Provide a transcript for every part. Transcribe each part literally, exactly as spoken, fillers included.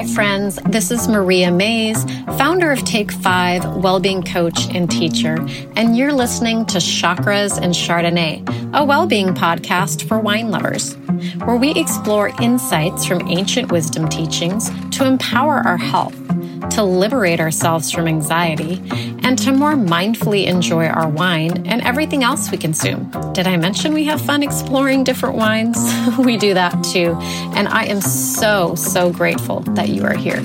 Hi, friends. This is Maria Mays, founder of Take Five, well-being coach and teacher, and you're listening to Chakras and Chardonnay, a well-being podcast for wine lovers, where we explore insights from ancient wisdom teachings to empower our health, to liberate ourselves from anxiety, and to more mindfully enjoy our wine and everything else we consume. Did I mention we have fun exploring different wines? We do that too. And I am so, so grateful that you are here.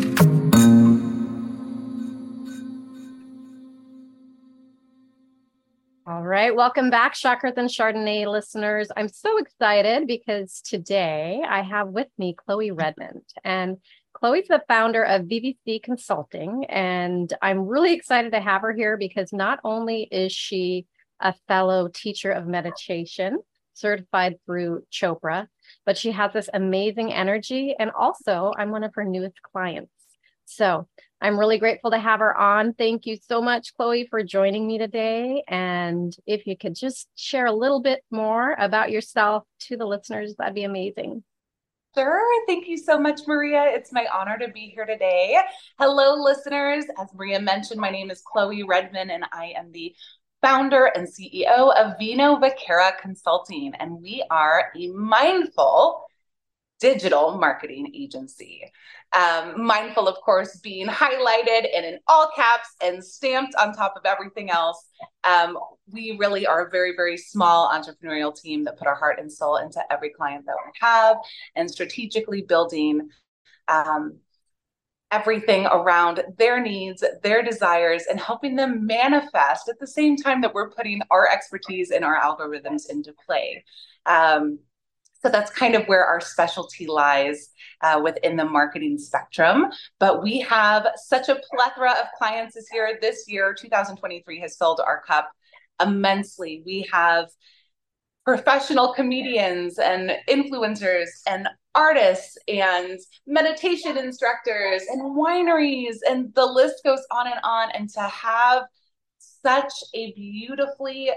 All right. Welcome back, Chakras and Chardonnay listeners. I'm so excited because today I have with me Chloe Redmond. And Chloe's the founder of V V C Consulting, and I'm really excited to have her here because not only is she a fellow teacher of meditation, certified through Chopra, but she has this amazing energy, and also I'm one of her newest clients. So I'm really grateful to have her on. Thank you so much, Chloe, for joining me today. And if you could just share a little bit more about yourself to the listeners, that'd be amazing. Sure. Thank you so much, Maria. It's my honor to be here today. Hello, listeners. As Maria mentioned, my name is Chloe Redmond, and I am the founder and C E O of Vino Vaquera Consulting, and we are a mindful digital marketing agency. Um, mindful, of course, being highlighted and in all caps and stamped on top of everything else. Um, we really are a very, very small entrepreneurial team that put our heart and soul into every client that we have and strategically building um, everything around their needs, their desires, and helping them manifest at the same time that we're putting our expertise and our algorithms into play. Um, So that's kind of where our specialty lies uh, within the marketing spectrum. But we have such a plethora of clients this year. This year, two thousand twenty-three, has filled our cup immensely. We have professional comedians and influencers and artists and meditation instructors and wineries, and the list goes on and on. And to have such a beautifully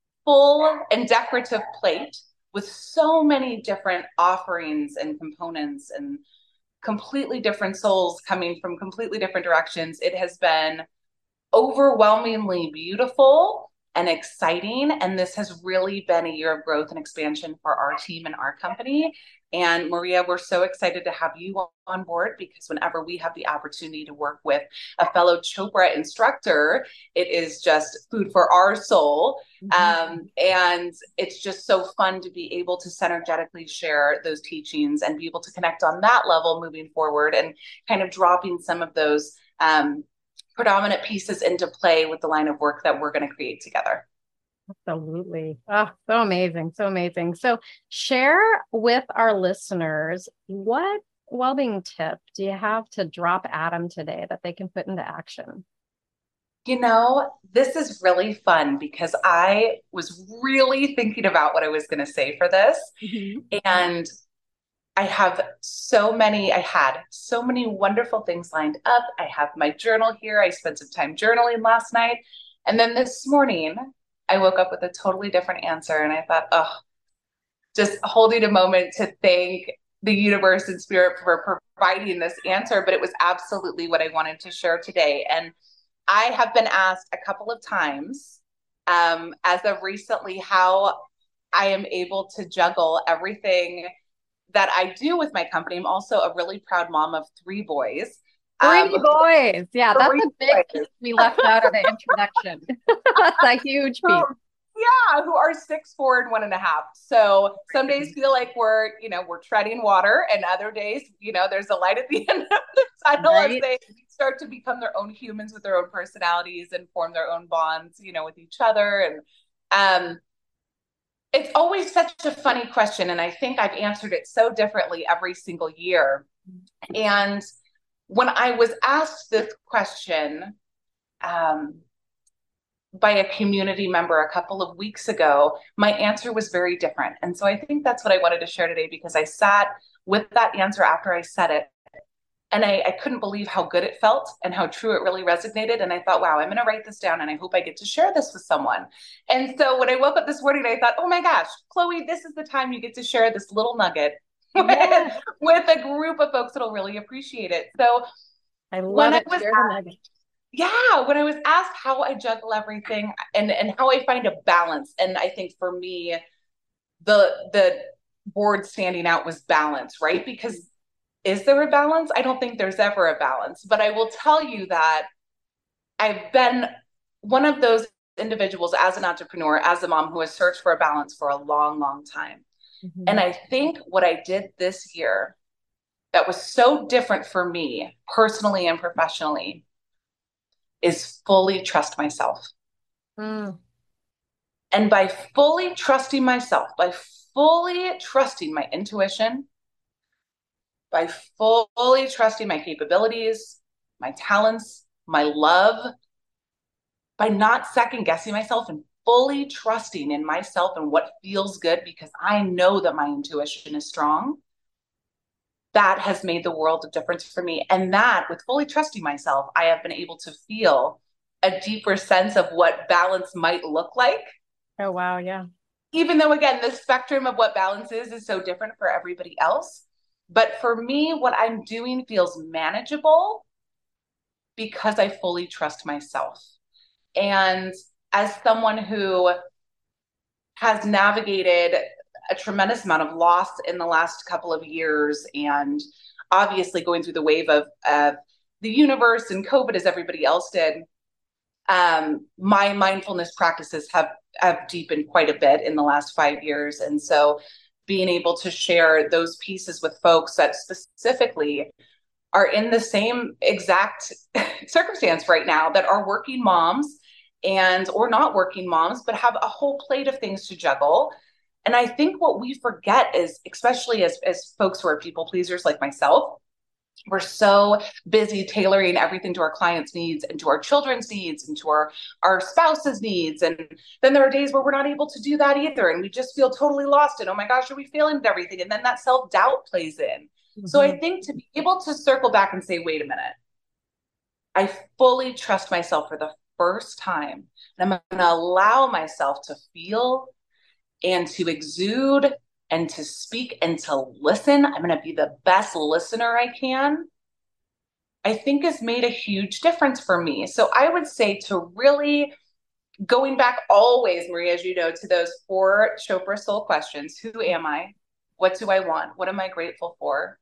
full and decorative plate with so many different offerings and components and completely different souls coming from completely different directions, it has been overwhelmingly beautiful and exciting. And this has really been a year of growth and expansion for our team and our company. And Maria, we're so excited to have you on board because whenever we have the opportunity to work with a fellow Chopra instructor, it is just food for our soul. Mm-hmm. Um, and it's just so fun to be able to synergetically share those teachings and be able to connect on that level moving forward and kind of dropping some of those um, predominant pieces into play with the line of work that we're going to create together. Absolutely. Oh, so amazing. So amazing. So share with our listeners, what well-being tip do you have to drop at them today that they can put into action? You know, this is really fun because I was really thinking about what I was going to say for this. Mm-hmm. And I have so many, I had so many wonderful things lined up. I have my journal here. I spent some time journaling last night. And then this morning, I woke up with a totally different answer. And I thought, oh, just holding a moment to thank the universe and spirit for providing this answer. But it was absolutely what I wanted to share today. And I have been asked a couple of times um, as of recently how I am able to juggle everything that I do with my company. I'm also a really proud mom of three boys. Three um, boys. Yeah, that's a big boys. piece we left out of the introduction. That's a huge piece. Yeah, who are six, four, and one and a half. So some days feel like we're, you know, we're treading water, and other days, you know, there's a light at the end of the tunnel right. as they start to become their own humans with their own personalities and form their own bonds, you know, with each other. And um, it's always such a funny question, and I think I've answered it so differently every single year. And when I was asked this question um, by a community member a couple of weeks ago, my answer was very different. And so I think that's what I wanted to share today, because I sat with that answer after I said it, and I, I couldn't believe how good it felt and how true it really resonated. And I thought, wow, I'm going to write this down, and I hope I get to share this with someone. And so when I woke up this morning, I thought, oh my gosh, Chloe, this is the time you get to share this little nugget Yeah. with, with a group of folks that'll really appreciate it. So I when love I it. was Share the nugget. yeah, when I was asked how I juggle everything and and how I find a balance, and I think for me, the the word standing out was balance, right? Because is there a balance? I don't think there's ever a balance, but I will tell you that I've been one of those individuals as an entrepreneur, as a mom who has searched for a balance for a long, long time. And Mhm. I think what I did this year that was so different for me personally and professionally is fully trust myself. Mm. And by fully trusting myself, by fully trusting my intuition, by fully trusting my capabilities, my talents, my love, by not second guessing myself and fully trusting in myself and what feels good because I know that my intuition is strong, that has made the world of difference for me. And that, with fully trusting myself, I have been able to feel a deeper sense of what balance might look like. Oh, wow. Yeah. Even though, again, the spectrum of what balance is is so different for everybody else. But for me, what I'm doing feels manageable because I fully trust myself. And as someone who has navigated a tremendous amount of loss in the last couple of years and obviously going through the wave of, of the universe and COVID as everybody else did, um, my mindfulness practices have, have deepened quite a bit in the last five years. And so being able to share those pieces with folks that specifically are in the same exact circumstance right now, that are working moms and or not working moms, but have a whole plate of things to juggle. And I think what we forget is, especially as, as folks who are people pleasers like myself, we're so busy tailoring everything to our clients' needs and to our children's needs and to our, our spouse's needs. And then there are days where we're not able to do that either. And we just feel totally lost. And oh my gosh, are we failing at everything? And then that self-doubt plays in. So I Mhm. think to be able to circle back and say, wait a minute, I fully trust myself for the first time. And I'm going to allow myself to feel and to exude and to speak and to listen. I'm going to be the best listener I can. I think has made a huge difference for me. So I would say to really going back always, Maria, as you know, to those four Chopra soul questions. Who am I? What do I want? What am I grateful for?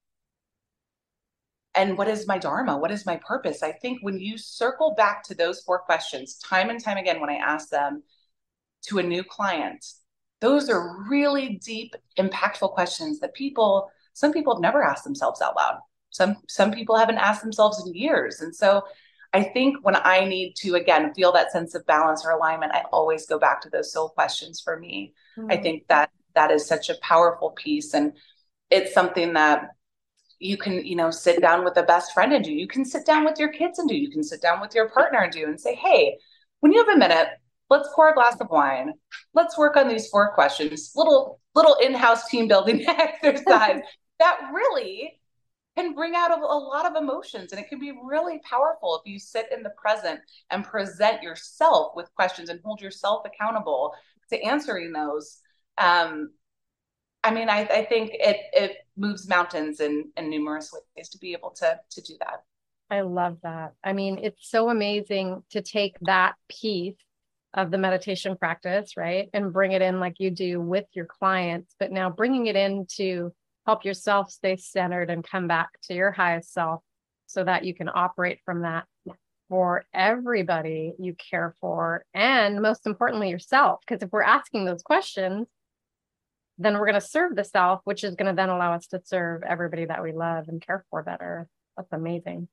And what is my dharma? What is my purpose? I think when you circle back to those four questions time and time again, when I ask them to a new client, those are really deep, impactful questions that people, some people have never asked themselves out loud. Some, some people haven't asked themselves in years. And so I think when I need to, again, feel that sense of balance or alignment, I always go back to those soul questions for me. I Mm. think that that is such a powerful piece. And it's something that you can, you know, sit down with a best friend and do. You can sit down with your kids and do. You can sit down with your partner and do and say, hey, when you have a minute, let's pour a glass of wine. Let's work on these four questions. Little, little in-house team building exercise that really can bring out a, a lot of emotions. And it can be really powerful if you sit in the present and present yourself with questions and hold yourself accountable to answering those. Um, I mean, I, I think it it moves mountains in, in numerous ways to be able to to do that. I love that. I mean, it's so amazing to take that piece of the meditation practice, right, and bring it in like you do with your clients, but now bringing it in to help yourself stay centered and come back to your highest self so that you can operate from that for everybody you care for. And most importantly, yourself. Because if we're asking those questions, then we're going to serve the self, which is going to then allow us to serve everybody that we love and care for better. That's amazing.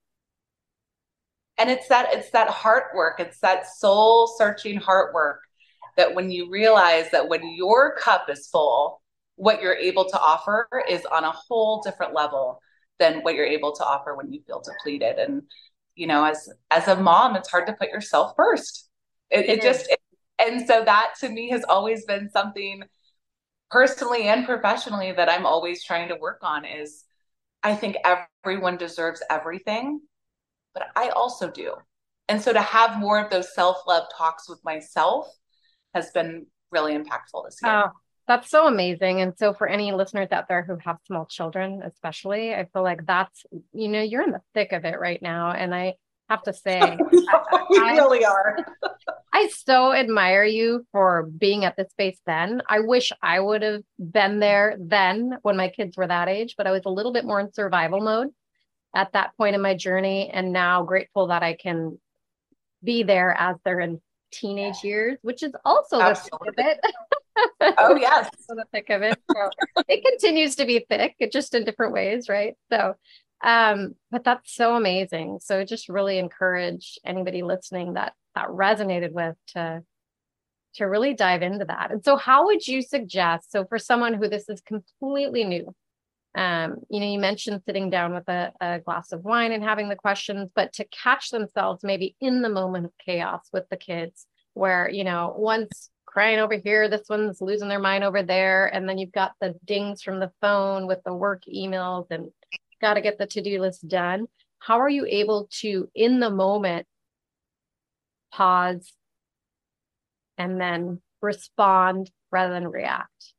And it's that it's that heart work, it's that soul searching heart work that when you realize that when your cup is full, what you're able to offer is on a whole different level than what you're able to offer when you feel depleted. And you know, as as a mom, it's hard to put yourself first. It, It it is. just it, and so that to me has always been something personally and professionally that I'm always trying to work on is I think everyone deserves everything, but I also do. And so to have more of those self-love talks with myself has been really impactful this Oh, year. That's so amazing. And so for any listeners out there who have small children, especially, I feel like that's, you know, you're in the thick of it right now. And I have to say, I, We I, really are. I so admire you for being at this space then. I wish I would have been there then when my kids were that age, but I was a little bit more in survival mode at that point in my journey. And now grateful that I can be there as they're in teenage years, which is also the thick of Absolutely. it. Oh, yes. Also the thick of it. So it continues to be thick, it just in different ways, right? So, um, but that's so amazing. So just really encourage anybody listening that that resonated with to to really dive into that. And so, how would you suggest? So, for someone who this is completely new, um, you know, you mentioned sitting down with a, a glass of wine and having the questions, but to catch themselves maybe in the moment of chaos with the kids, where, you know, one's crying over here, this one's losing their mind over there. And then you've got the dings from the phone with the work emails and got to get the to-do list done. How are you able to, in the moment, pause and then respond rather than react?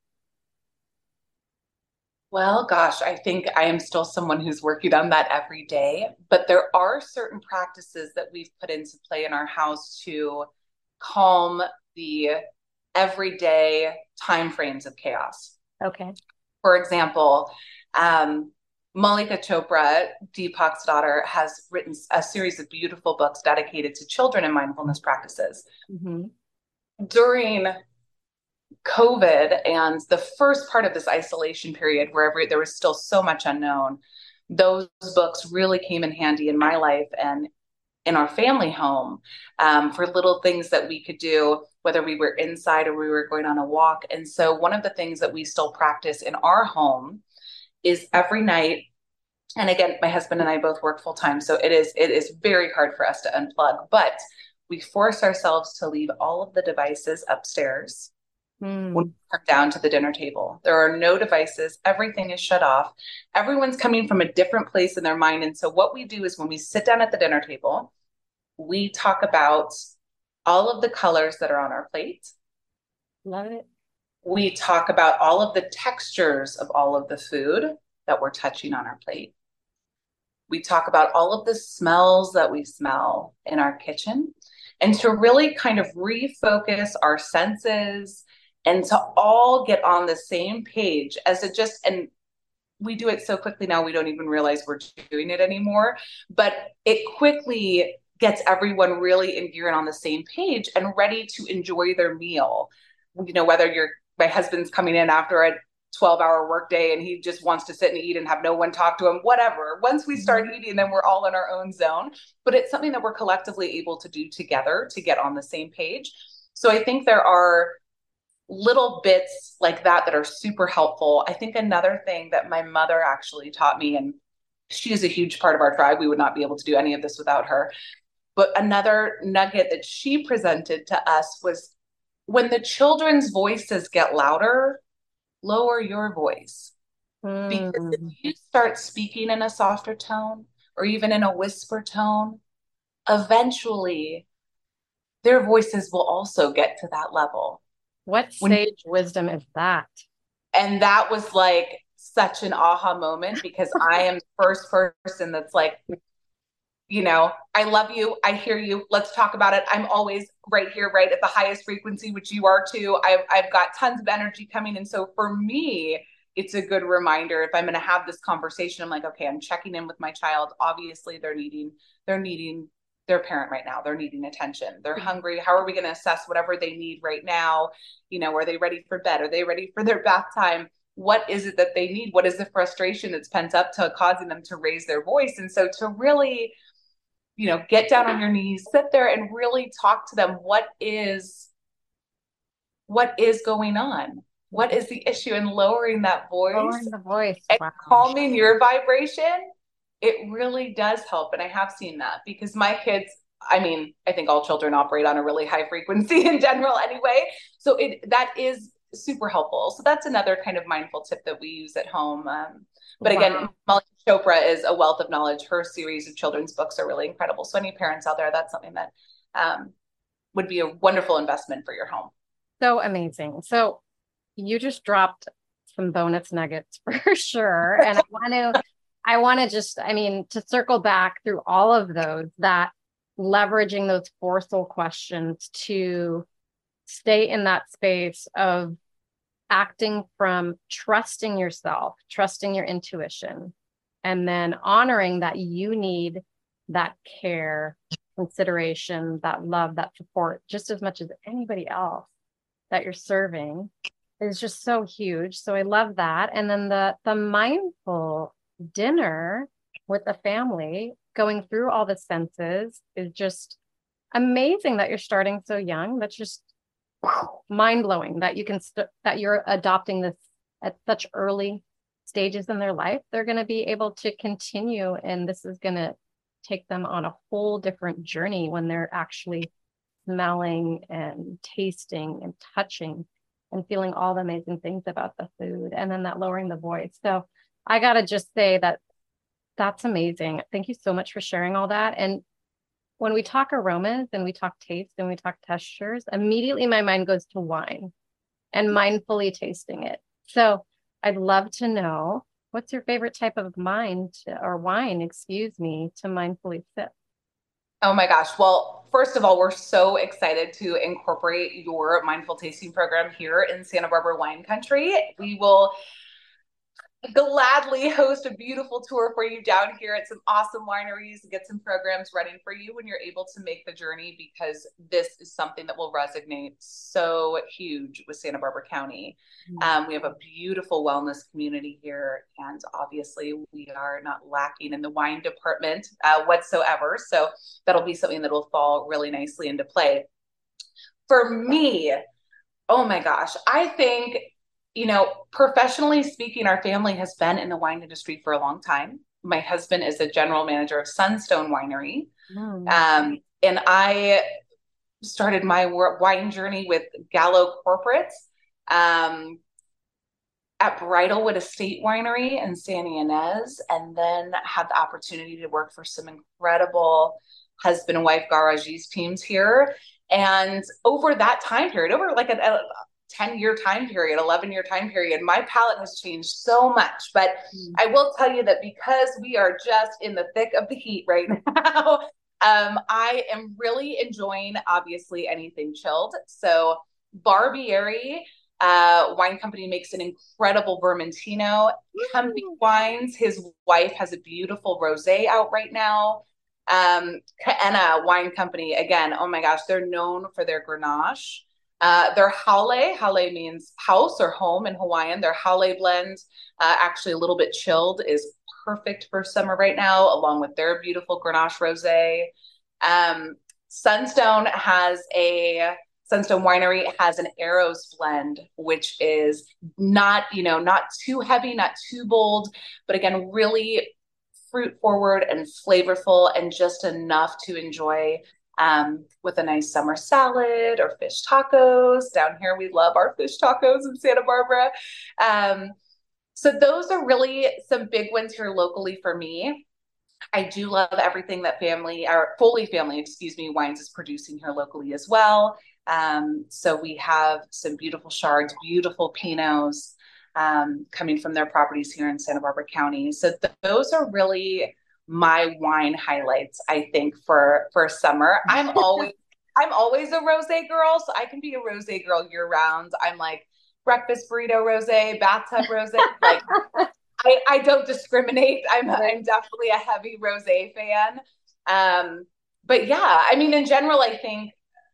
Well, gosh, I think I am still someone who's working on that every day, but there are certain practices that we've put into play in our house to calm the everyday timeframes of chaos. Okay. For example, um, Malika Chopra, Deepak's daughter, has written a series of beautiful books dedicated to children and mindfulness practices. Mm-hmm. During COVID and the first part of this isolation period, wherever there was still so much unknown, those books really came in handy in my life and in our family home, um, for little things that we could do, whether we were inside or we were going on a walk. And so one of the things that we still practice in our home is every night. And again, my husband and I both work full time, so it is it is very hard for us to unplug, but we force ourselves to leave all of the devices upstairs Mm. when we come down to the dinner table. There are no devices. Everything is shut off. Everyone's coming from a different place in their mind. And so what we do is when we sit down at the dinner table, we talk about all of the colors that are on our plate. Love it. We talk about all of the textures of all of the food that we're touching on our plate. We talk about all of the smells that we smell in our kitchen, and to really kind of refocus our senses and to all get on the same page as it just, and we do it so quickly now, we don't even realize we're doing it anymore, but it quickly gets everyone really in gear and on the same page and ready to enjoy their meal. You know, whether you're, my husband's coming in after a twelve hour workday and he just wants to sit and eat and have no one talk to him, whatever. Once we start mm-hmm. eating, then we're all in our own zone, but it's something that we're collectively able to do together to get on the same page. So I think there are little bits like that that are super helpful. I think another thing that my mother actually taught me, and she is a huge part of our tribe, we would not be able to do any of this without her, but another nugget that she presented to us was, when the children's voices get louder, lower your voice. Mm. Because if you start speaking in a softer tone or even in a whisper tone, eventually their voices will also get to that level. What sage when, wisdom is that? And that was like such an aha moment, because I am the first person that's like, you know, I love you. I hear you. Let's talk about it. I'm always right here, right at the highest frequency, which you are too. I've, I've got tons of energy coming. And so for me, it's a good reminder if I'm going to have this conversation, I'm like, okay, I'm checking in with my child. Obviously they're needing, they're needing their parent right now. They're needing attention. They're hungry. How are we going to assess whatever they need right now? You know, are they ready for bed? Are they ready for their bath time? What is it that they need? What is the frustration that's pent up to causing them to raise their voice? And so to really, you know, get down on your knees, sit there and really talk to them. What is, what is going on? What is the issue? And lowering that voice, lowering the voice, and wow. calming your vibration, it really does help. And I have seen that because my kids, I mean, I think all children operate on a really high frequency in general anyway. So it, that is super helpful. So that's another kind of mindful tip that we use at home. Um, But again, wow. Malika Chopra is a wealth of knowledge. Her series of children's books are really incredible. So any parents out there, that's something that um, would be a wonderful investment for your home. So amazing. So you just dropped some bonus nuggets for sure. And I want to, I want to just, I mean, to circle back through all of those, that leveraging those four soul questions to stay in that space of acting from trusting yourself, trusting your intuition, and then honoring that you need that care, consideration, that love, that support, just as much as anybody else that you're serving, is just so huge. So I love that. And then the the mindful dinner with the family, going through all the senses, is just amazing that you're starting so young. That's just mind blowing that you can st- that you're adopting this at such early stages in their life. They're going to be able to continue, and this is going to take them on a whole different journey when they're actually smelling and tasting and touching and feeling all the amazing things about the food, and then that lowering the voice. So I got to just say that that's amazing. Thank you so much for sharing all that. And when we talk aromas and we talk taste and we talk textures, immediately my mind goes to wine and mindfully tasting it. So I'd love to know, what's your favorite type of wine to, or wine, excuse me, to mindfully sip? Oh my gosh. Well, first of all, we're so excited to incorporate your mindful tasting program here in Santa Barbara wine country. We will gladly host a beautiful tour for you down here at some awesome wineries, get some programs running for you when you're able to make the journey, because this is something that will resonate so huge with Santa Barbara County. Um, we have a beautiful wellness community here, and obviously we are not lacking in the wine department uh, whatsoever. So that'll be something that will fall really nicely into play. For me, oh my gosh, I think, you know, professionally speaking, our family has been in the wine industry for a long time. My husband is a general manager of Sunstone Winery. Mm. Um, and I started my wine journey with Gallo Corporates um, at Bridlewood Estate Winery in Santa Ynez, and then had the opportunity to work for some incredible husband and wife garages teams here. And over that time period, over like a, a ten year time period, eleven year time period, my palate has changed so much. But mm. I will tell you that because we are just in the thick of the heat right now, um, I am really enjoying, obviously, anything chilled. So Barbieri uh, Wine Company makes an incredible Vermentino. Kempe Wines, his wife has a beautiful rosé out right now. Um, Kaena Wine Company, again, oh my gosh, they're known for their Grenache. Uh, their Hale, Hale means house or home in Hawaiian. Their Hale blend, uh, actually a little bit chilled, is perfect for summer right now, along with their beautiful Grenache rosé. Um, Sunstone has a, Sunstone Winery has an Eros blend, which is not, you know, not too heavy, not too bold, but again, really fruit forward and flavorful, and just enough to enjoy um, with a nice summer salad or fish tacos. Down here, we love our fish tacos in Santa Barbara. Um, so those are really some big ones here locally for me. I do love everything that family, or Foley family, excuse me, wines is producing here locally as well. Um, so we have some beautiful Chards, beautiful Pinots um, coming from their properties here in Santa Barbara County. So th- those are really my wine highlights, I think, for for summer. I'm always I'm always a rosé girl, so I can be a rosé girl year round. I'm like breakfast burrito rosé, bathtub rosé. Like I, I don't discriminate. I'm I'm definitely a heavy rosé fan. Um, but yeah, I mean, in general, I think,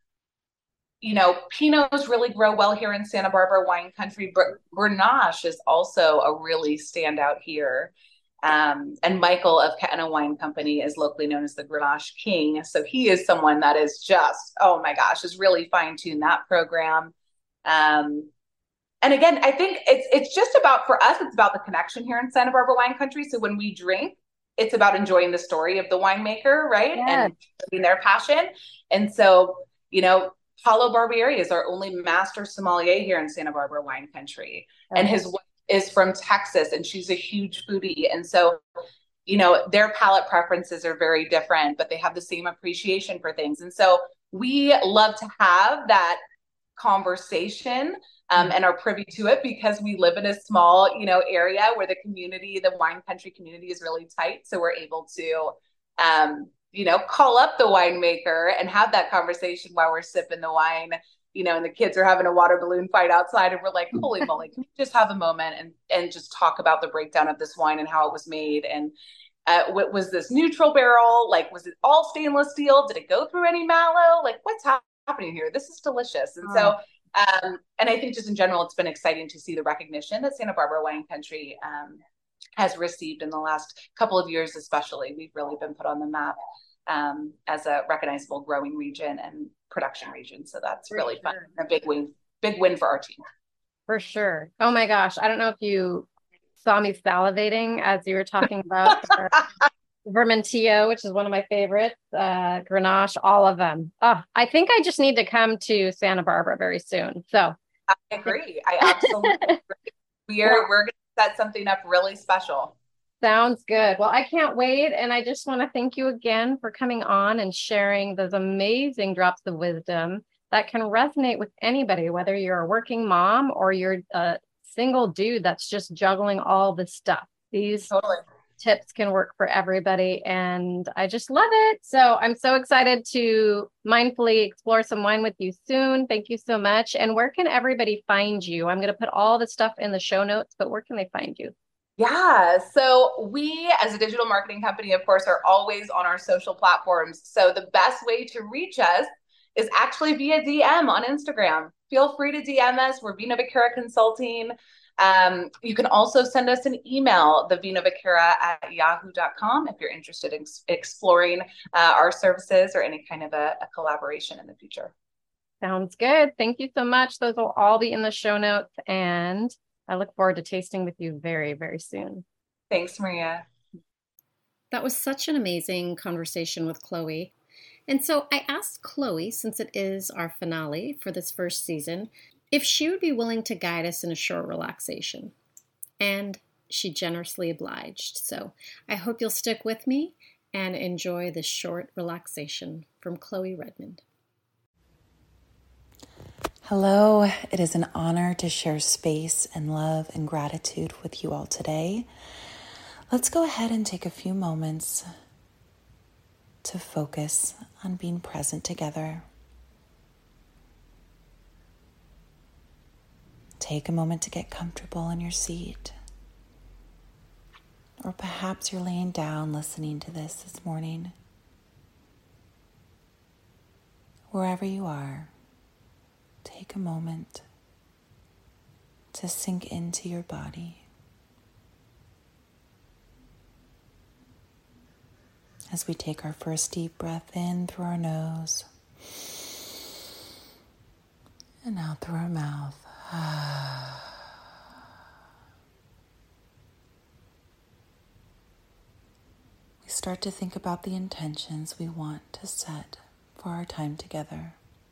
you know, Pinots really grow well here in Santa Barbara wine country, but Grenache is also a really standout here. Um, and Michael of Kaena Wine Company is locally known as the Grenache King. So he is someone that is just, oh my gosh, has really fine-tuned that program. Um, and again, I think it's it's just about, for us, it's about the connection here in Santa Barbara wine country. So when we drink, it's about enjoying the story of the winemaker, right? Yes. And their passion. And so, you know, Paulo Barbieri is our only master sommelier here in Santa Barbara wine country. Okay. And his wife is from Texas, and she's a huge foodie. And so, you know, their palate preferences are very different, but they have the same appreciation for things. And so we love to have that conversation um, and are privy to it because we live in a small, you know, area where the community, the wine country community is really tight. So we're able to, um, you know, call up the winemaker and have that conversation while we're sipping the wine, you know, and the kids are having a water balloon fight outside and we're like, holy moly, can we just have a moment and, and just talk about the breakdown of this wine and how it was made? And uh, what was this neutral barrel? Like, was it all stainless steel? Did it go through any mallow? Like, what's ha- happening here? This is delicious. And so, um, and I think just in general, it's been exciting to see the recognition that Santa Barbara Wine Country um, has received in the last couple of years, especially. We've really been put on the map um, as a recognizable growing region and production region. So that's For really sure. fun. A big win, big win for our team. For sure. Oh my gosh. I don't know if you saw me salivating as you were talking about Vermentillo, which is one of my favorites, uh, Grenache, all of them. Oh, I think I just need to come to Santa Barbara very soon. So I agree. I absolutely agree. We are, well, we're going to set something up really special. Sounds good. Well, I can't wait. And I just want to thank you again for coming on and sharing those amazing drops of wisdom that can resonate with anybody, whether you're a working mom or you're a single dude that's just juggling all this stuff. These totally. tips can work for everybody. And I just love it. So I'm so excited to mindfully explore some wine with you soon. Thank you so much. And where can everybody find you? I'm going to put all the stuff in the show notes, but where can they find you? Yeah. So we, as a digital marketing company, of course, are always on our social platforms. So the best way to reach us is actually via D M on Instagram. Feel free to D M us. We're Vino Vaquera Consulting. Um, you can also send us an email, the vino vaquera at yahoo dot com, if you're interested in exploring uh, our services or any kind of a, a collaboration in the future. Sounds good. Thank you so much. Those will all be in the show notes, and I look forward to tasting with you very, very soon. Thanks, Maria. That was such an amazing conversation with Chloe. And so I asked Chloe, since it is our finale for this first season, if she would be willing to guide us in a short relaxation. And she generously obliged. So I hope you'll stick with me and enjoy this short relaxation from Chloe Redmond. Hello, it is an honor to share space and love and gratitude with you all today. Let's go ahead and take a few moments to focus on being present together. Take a moment to get comfortable in your seat. Or perhaps you're laying down listening to this this morning. Wherever you are, take a moment to sink into your body. As we take our first deep breath in through our nose and out through our mouth. We start to think about the intentions we want to set for our time together.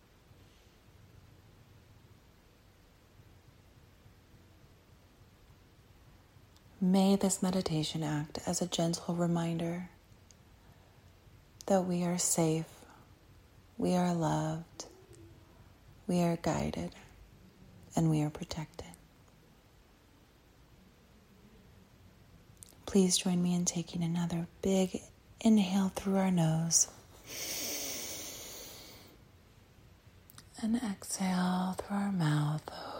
May this meditation act as a gentle reminder that we are safe, we are loved, we are guided, and we are protected. Please join me in taking another big inhale through our nose and exhale through our mouth.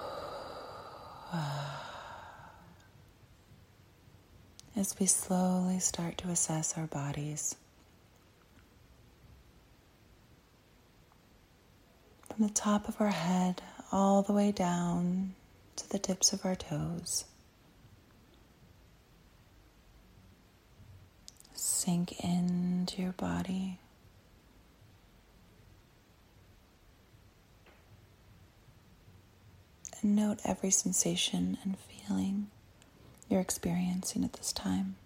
As we slowly start to assess our bodies. From the top of our head all the way down to the tips of our toes. Sink into your body. And note every sensation and feeling you're experiencing at this time.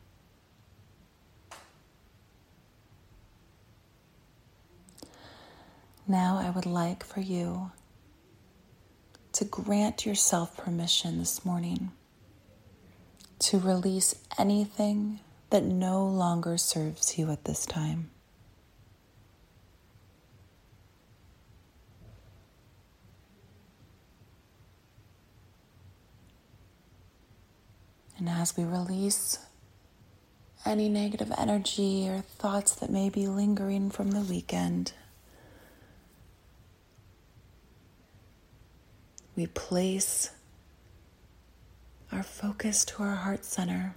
Now I would like for you to grant yourself permission this morning to release anything that no longer serves you at this time. And as we release any negative energy or thoughts that may be lingering from the weekend, we place our focus to our heart center.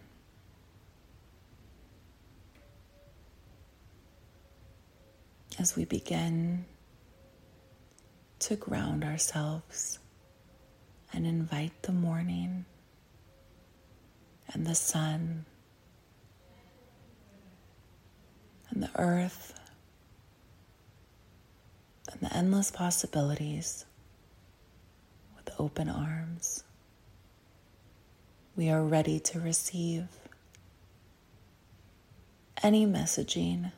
As we begin to ground ourselves and invite the morning and the sun and the earth and the endless possibilities with open arms. We are ready to receive any messaging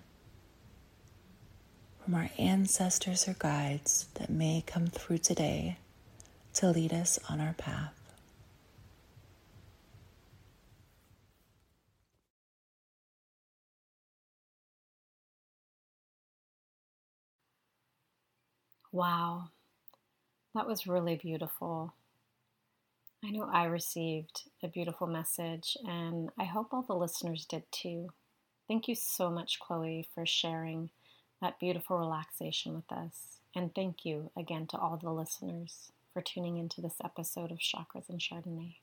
from our ancestors or guides that may come through today to lead us on our path. Wow, that was really beautiful. I know I received a beautiful message, and I hope all the listeners did too. Thank you so much, Chloe, for sharing that beautiful relaxation with us. And thank you again to all the listeners for tuning into this episode of Chakras and Chardonnay.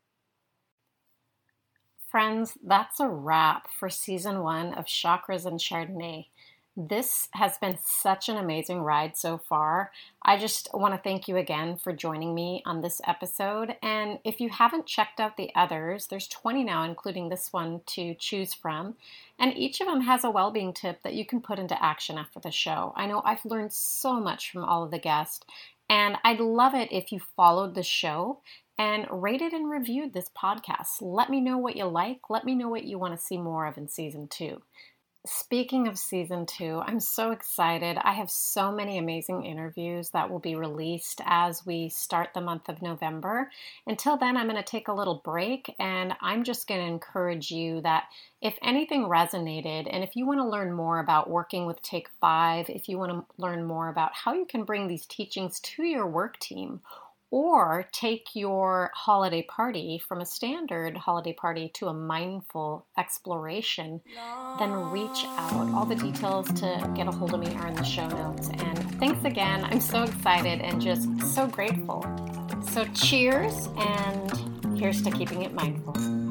Friends, that's a wrap for season one of Chakras and Chardonnay. This has been such an amazing ride so far. I just want to thank you again for joining me on this episode. And if you haven't checked out the others, there's twenty now, including this one, to choose from. And each of them has a well-being tip that you can put into action after the show. I know I've learned so much from all of the guests, and I'd love it if you followed the show and rated and reviewed this podcast. Let me know what you like. Let me know what you want to see more of in season two. Speaking of season two, I'm so excited. I have so many amazing interviews that will be released as we start the month of November. Until then, I'm going to take a little break, and I'm just going to encourage you that if anything resonated, and if you want to learn more about working with Take Five, if you want to learn more about how you can bring these teachings to your work team, or take your holiday party from a standard holiday party to a mindful exploration, then reach out. All the details to get a hold of me are in the show notes. And thanks again. I'm so excited and just so grateful. So cheers, and here's to keeping it mindful.